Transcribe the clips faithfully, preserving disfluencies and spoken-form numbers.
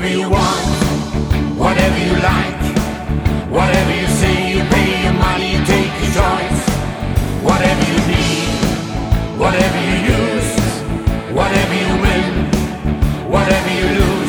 whatever you want, whatever you like, whatever you say, you pay your money, you take your choice. Whatever you need, whatever you use, whatever you win, whatever you lose.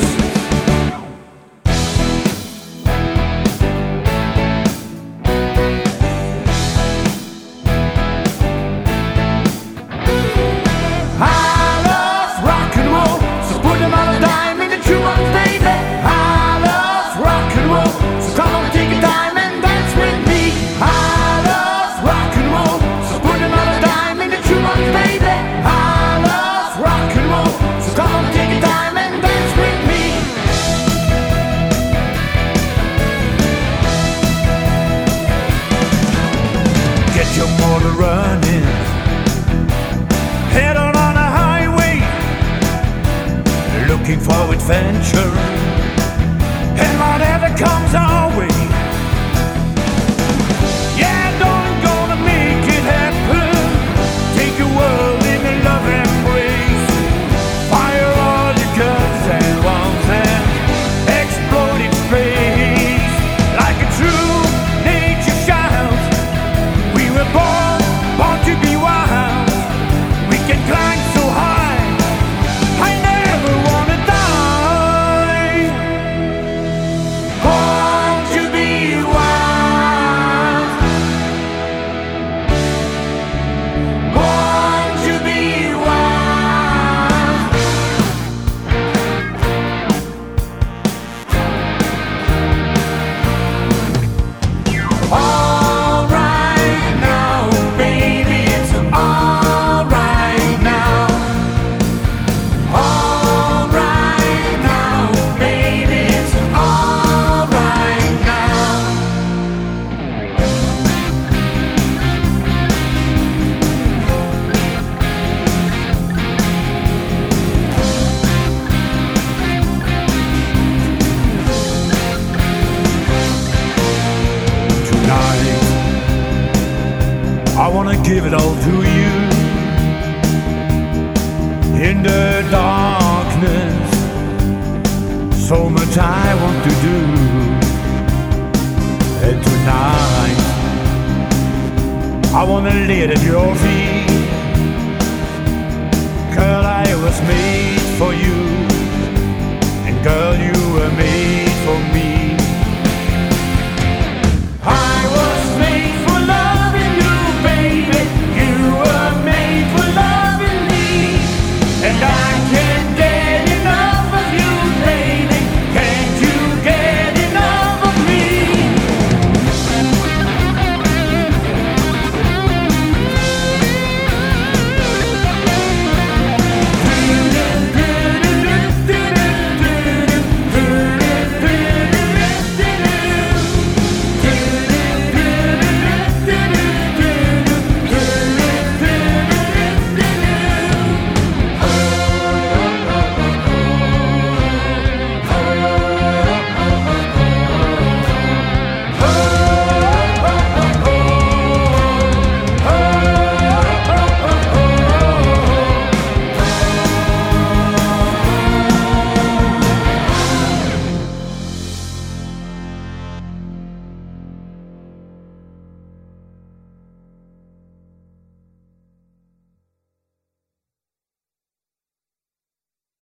Your motor running, head on on a highway, looking for adventure, and whatever comes our way. Yeah, darling, gonna make it happen. Take your world in a love embrace. Fire all your guns and bombs and explode in space like a true nature child. We were born, born to be wild. We can climb so high. I never wanna die. Born to be wild. Born to be wild. Oh. I wanna give it all to you. In the darkness, so much I want to do. And tonight, I wanna lay it at your feet. Girl, I was made for you, and girl, you